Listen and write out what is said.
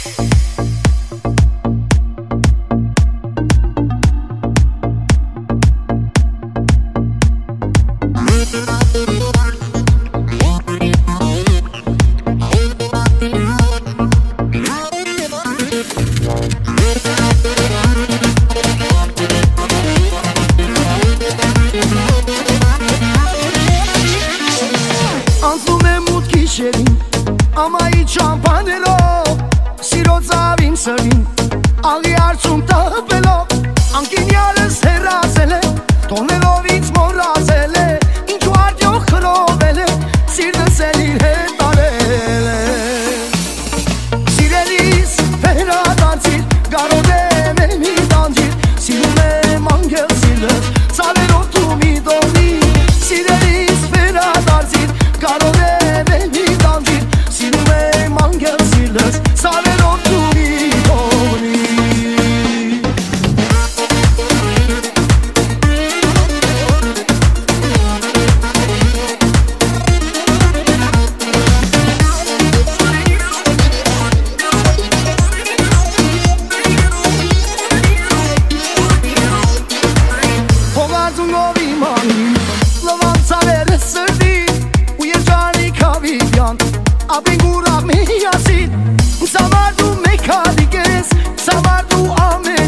Ամայի չամպաներով Սիրո ծավին սրին Աղի արցում տապելով Անկինյալս հեռացել է Տոներով ինձ մորացել է Ինչու արդյոք խրովել է Սիրտս էլ իր հետ արել է Սիրելիս վերադարձիր Գարոտ եմ էլ մի տանջիր Սիրում եմ անգել սիրլը Ծավերով դու մի դողնի Սիրելիս վերադարձիր Գարոտ եմ էլ մի տանջիր Սիրում եմ անգել սիրլս Ծավերով դու մի դողնի Ապին գուրավ մի ասիտ Սավարդու մեկ հալիգես Սավարդու ամեն